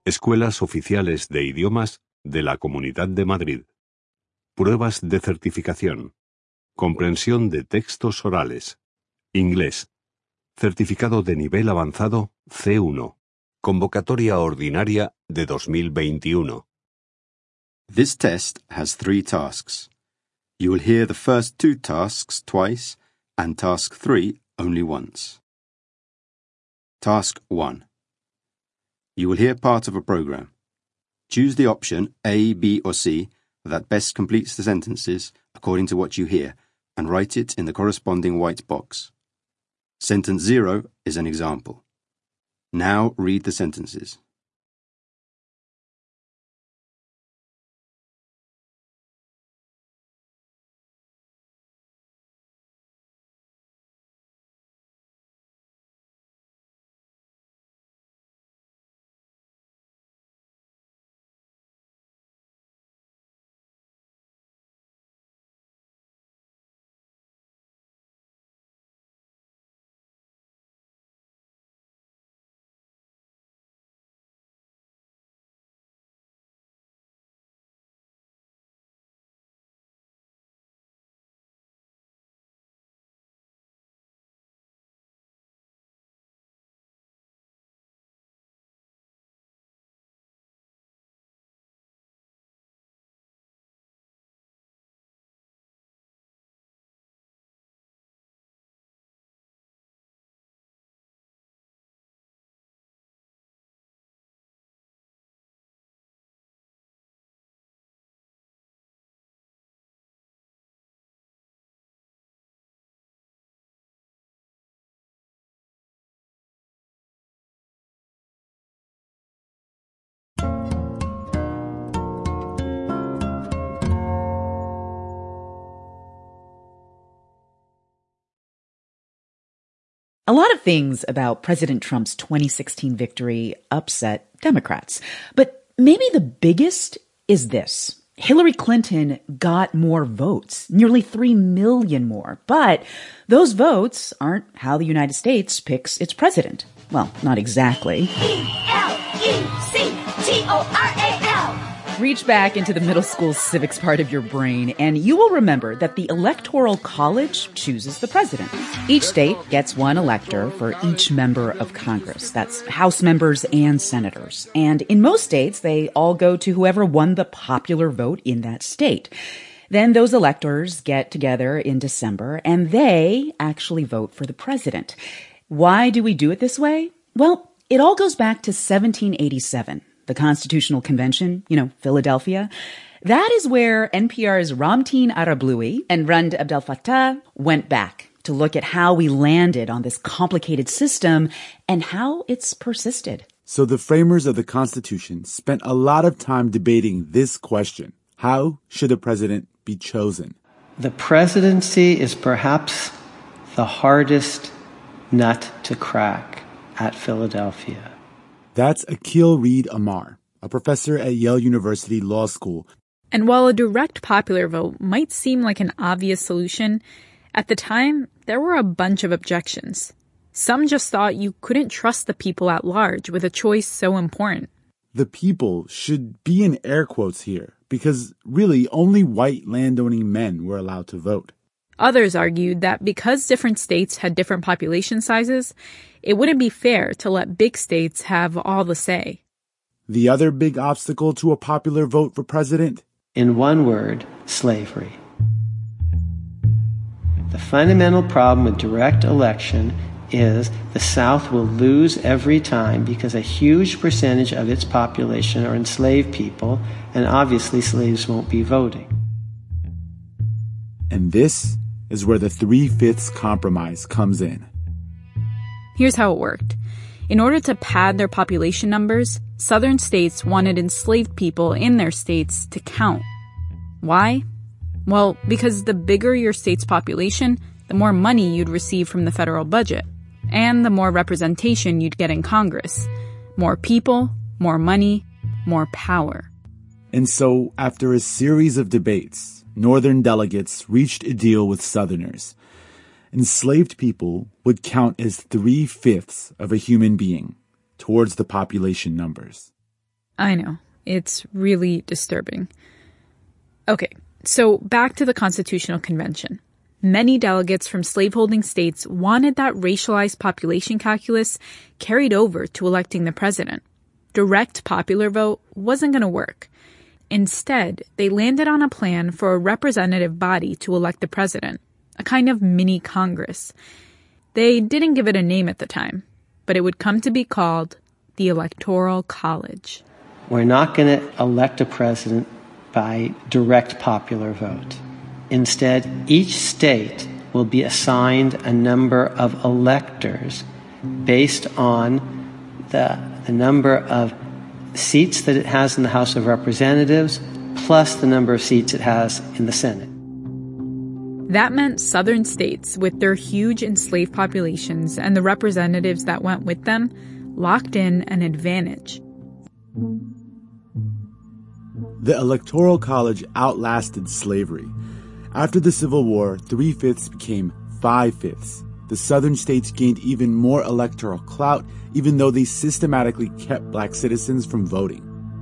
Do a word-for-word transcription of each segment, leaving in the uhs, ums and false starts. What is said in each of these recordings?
Escuelas Oficiales de Idiomas de la Comunidad de Madrid. Pruebas de certificación. Comprensión de textos orales. Inglés. Certificado de nivel avanzado C uno. Convocatoria ordinaria de dos mil veintiuno. This test has three tasks. You will hear the first two tasks twice and task three only once. Task one. You will hear part of a program. Choose the option A, B, or C that best completes the sentences according to what you hear and write it in the corresponding white box. Sentence zero is an example. Now read the sentences. A lot of things about President Trump's twenty sixteen victory upset Democrats. But maybe the biggest is this. Hillary Clinton got more votes, nearly three million more. But those votes aren't how the United States picks its president. Well, not exactly. E L E C T O R A L. Reach back into the middle school civics part of your brain, and you will remember that the Electoral College chooses the president. Each state gets one elector for each member of Congress. That's House members and senators. And in most states, they all go to whoever won the popular vote in that state. Then those electors get together in December, and they actually vote for the president. Why do we do it this way? Well, it all goes back to seventeen eighty-seven. The Constitutional Convention, you know, Philadelphia. That is where N P R's Ramtin Arablouei and Rand Abdel Fattah went back to look at how we landed on this complicated system and how it's persisted. So the framers of the Constitution spent a lot of time debating this question. How should a president be chosen? The presidency is perhaps the hardest nut to crack at Philadelphia. That's Akil Reed Amar, a professor at Yale University Law School. And while a direct popular vote might seem like an obvious solution, at the time, there were a bunch of objections. Some just thought you couldn't trust the people at large with a choice so important. The people should be in air quotes here, because really only white landowning men were allowed to vote. Others argued that because different states had different population sizes, it wouldn't be fair to let big states have all the say. The other big obstacle to a popular vote for president? In one word, slavery. The fundamental problem with direct election is the South will lose every time because a huge percentage of its population are enslaved people, and obviously slaves won't be voting. And this is where the three-fifths compromise comes in. Here's how it worked. In order to pad their population numbers, southern states wanted enslaved people in their states to count. Why? Well, because the bigger your state's population, the more money you'd receive from the federal budget, and the more representation you'd get in Congress. More people, more money, more power. And so, after a series of debates, Northern delegates reached a deal with Southerners. Enslaved people would count as three-fifths of a human being towards the population numbers. I know. It's really disturbing. Okay, so back to the Constitutional Convention. Many delegates from slaveholding states wanted that racialized population calculus carried over to electing the president. Direct popular vote wasn't going to work. Instead, they landed on a plan for a representative body to elect the president, a kind of mini Congress. They didn't give it a name at the time, but it would come to be called the Electoral College. We're not going to elect a president by direct popular vote. Instead, each state will be assigned a number of electors based on the, the number of seats that it has in the House of Representatives plus the number of seats it has in the Senate. That meant southern states, with their huge enslaved populations and the representatives that went with them, locked in an advantage. The Electoral College outlasted slavery. After the Civil War, three-fifths became five-fifths. The southern states gained even more electoral clout, even though they systematically kept black citizens from voting.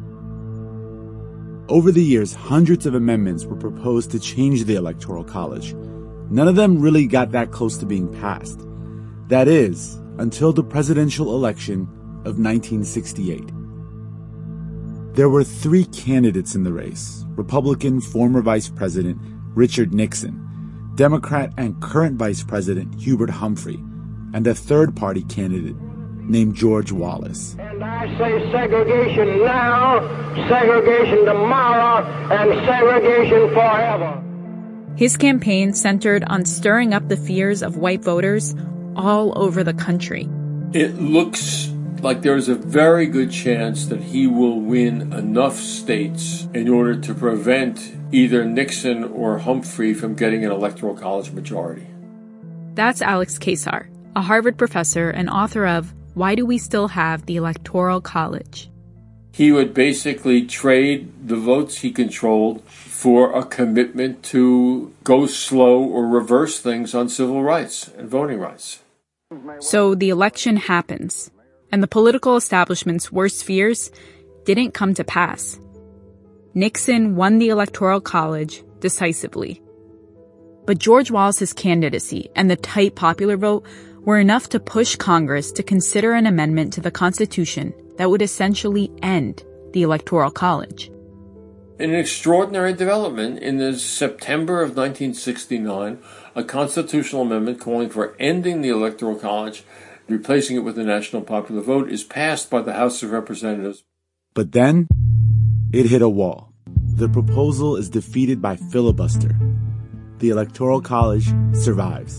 Over the years, hundreds of amendments were proposed to change the Electoral College. None of them really got that close to being passed. That is, until the presidential election of nineteen sixty-eight. There were three candidates in the race: Republican former Vice President Richard Nixon, Democrat and current Vice President Hubert Humphrey, and a third-party candidate named George Wallace. And I say segregation now, segregation tomorrow, and segregation forever. His campaign centered on stirring up the fears of white voters all over the country. It looks like there's a very good chance that he will win enough states in order to prevent either Nixon or Humphrey from getting an electoral college majority. That's Alex Kaczar, a Harvard professor and author of Why Do We Still Have the Electoral College? He would basically trade the votes he controlled for a commitment to go slow or reverse things on civil rights and voting rights. So the election happens, and the political establishment's worst fears didn't come to pass. Nixon won the Electoral College decisively. But George Wallace's candidacy and the tight popular vote were enough to push Congress to consider an amendment to the Constitution that would essentially end the Electoral College. In an extraordinary development, in the September of nineteen sixty-nine, a constitutional amendment calling for ending the Electoral College, replacing it with a national popular vote, is passed by the House of Representatives. But then, it hit a wall. The proposal is defeated by filibuster. The Electoral College survives.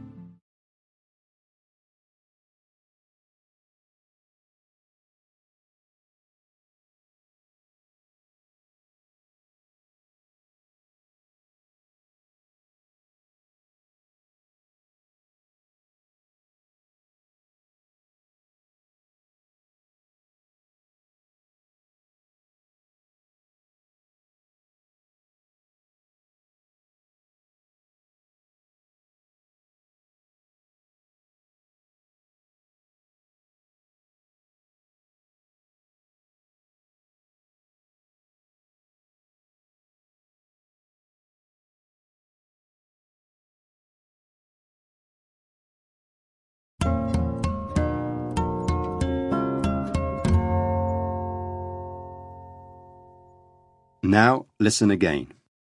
Now, listen again.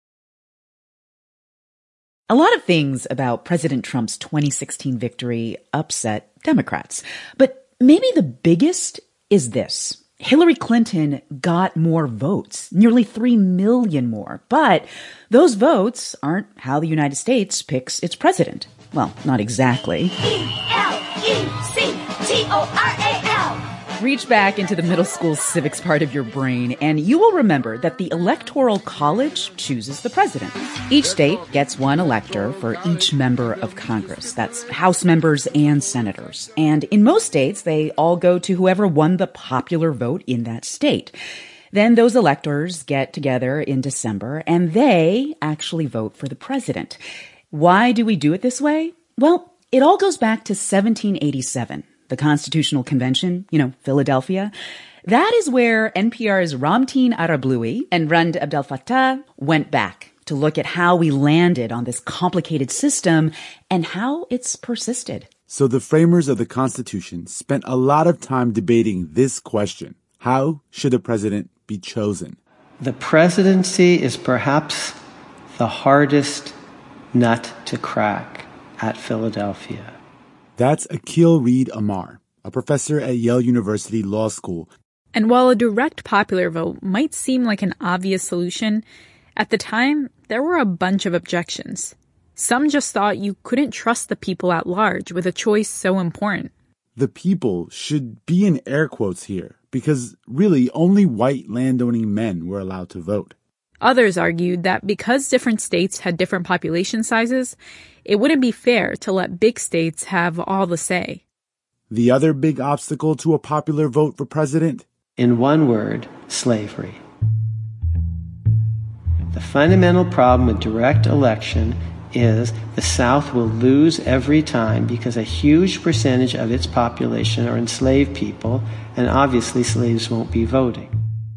A lot of things about President Trump's twenty sixteen victory upset Democrats. But maybe the biggest is this. Hillary Clinton got more votes, nearly three million more. But those votes aren't how the United States picks its president. Well, not exactly. E L E C T O R A L. Reach back into the middle school civics part of your brain, and you will remember that the Electoral College chooses the president. Each state gets one elector for each member of Congress. That's House members and senators. And in most states, they all go to whoever won the popular vote in that state. Then those electors get together in December, and they actually vote for the president. Why do we do it this way? Well, it all goes back to seventeen eighty-seven. the Constitutional Convention, you know, Philadelphia. That is where N P R's Ramtin Arablouei and Rand Abdel Fattah went back to look at how we landed on this complicated system and how it's persisted. So the framers of the Constitution spent a lot of time debating this question. How should a president be chosen? The presidency is perhaps the hardest nut to crack at Philadelphia. That's Akil Reed Amar, a professor at Yale University Law School. And while a direct popular vote might seem like an obvious solution, at the time, there were a bunch of objections. Some just thought you couldn't trust the people at large with a choice so important. The people should be in air quotes here, because really only white landowning men were allowed to vote. Others argued that because different states had different population sizes, it wouldn't be fair to let big states have all the say. The other big obstacle to a popular vote for president? In one word, slavery. The fundamental problem with direct election is the South will lose every time because a huge percentage of its population are enslaved people, and obviously slaves won't be voting.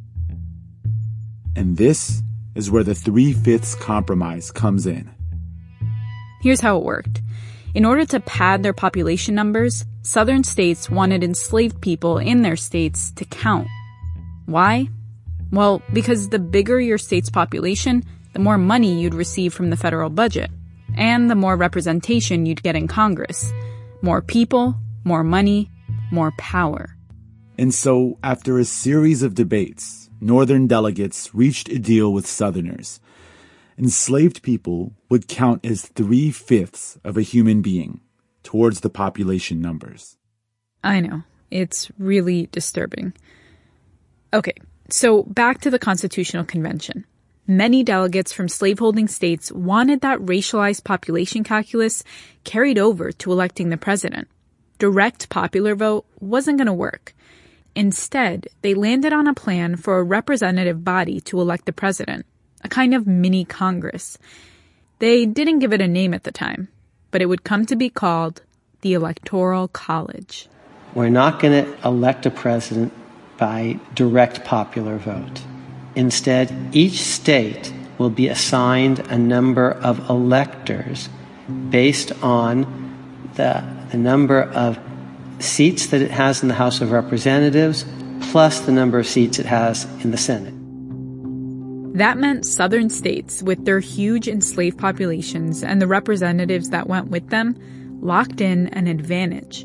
And this is where the three-fifths compromise comes in. Here's how it worked. In order to pad their population numbers, Southern states wanted enslaved people in their states to count. Why? Well, because the bigger your state's population, the more money you'd receive from the federal budget, and the more representation you'd get in Congress. More people, more money, more power. And so, after a series of debates, Northern delegates reached a deal with Southerners. Enslaved people would count as three-fifths of a human being towards the population numbers. I know. It's really disturbing. Okay, so back to the Constitutional Convention. Many delegates from slaveholding states wanted that racialized population calculus carried over to electing the president. Direct popular vote wasn't going to work. Instead, they landed on a plan for a representative body to elect the president, a kind of mini Congress. They didn't give it a name at the time, but it would come to be called the Electoral College. We're not going to elect a president by direct popular vote. Instead, each state will be assigned a number of electors based on the, the number of seats that it has in the House of Representatives plus the number of seats it has in the Senate. That meant Southern states, with their huge enslaved populations and the representatives that went with them, locked in an advantage.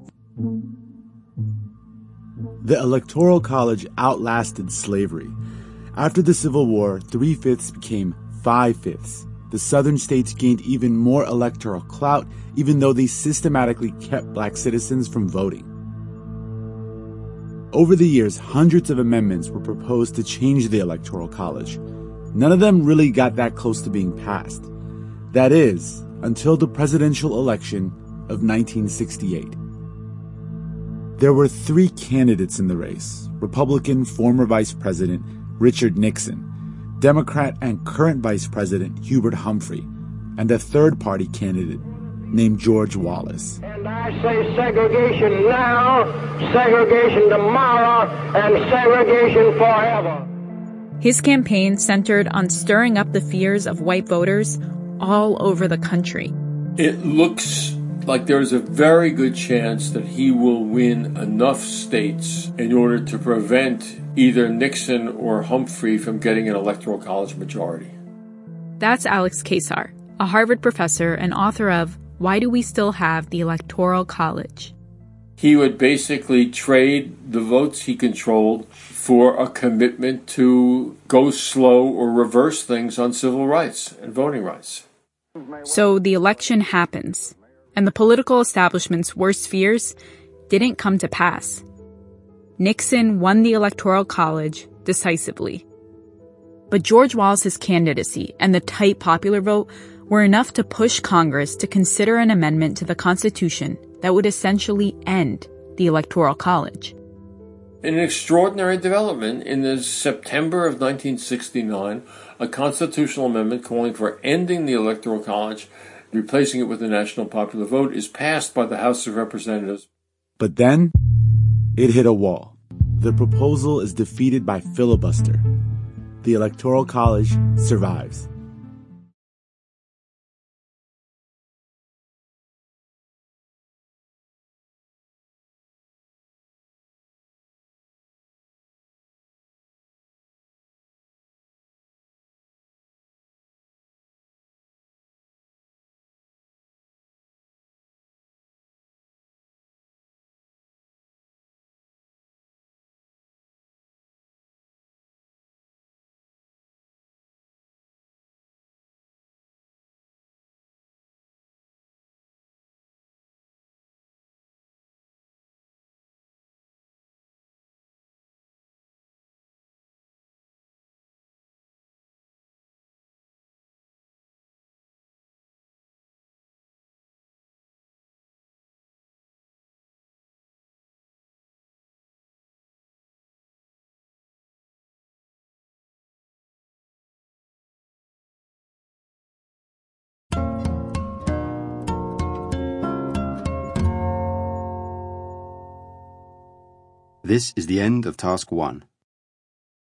The Electoral College outlasted slavery. After the Civil War, three-fifths became five-fifths. The Southern states gained even more electoral clout, even though they systematically kept black citizens from voting. Over the years, hundreds of amendments were proposed to change the Electoral College. None of them really got that close to being passed. That is, until the presidential election of nineteen sixty-eight. There were three candidates in the race: Republican former Vice President Richard Nixon, Democrat and current Vice President Hubert Humphrey, and a third-party candidate named George Wallace. And I say segregation now, segregation tomorrow, and segregation forever. His campaign centered on stirring up the fears of white voters all over the country. It looks like there's a very good chance that he will win enough states in order to prevent either Nixon or Humphrey from getting an electoral college majority. That's Alex Kaczar, a Harvard professor and author of Why Do We Still Have the Electoral College? He would basically trade the votes he controlled for a commitment to go slow or reverse things on civil rights and voting rights. So the election happens, and the political establishment's worst fears didn't come to pass. Nixon won the Electoral College decisively. But George Wallace's candidacy and the tight popular vote were enough to push Congress to consider an amendment to the Constitution that would essentially end the Electoral College. In an extraordinary development, in the September of nineteen sixty-nine, a constitutional amendment calling for ending the Electoral College, replacing it with the national popular vote, is passed by the House of Representatives. But then, it hit a wall. The proposal is defeated by filibuster. The Electoral College survives. This is the end of task one.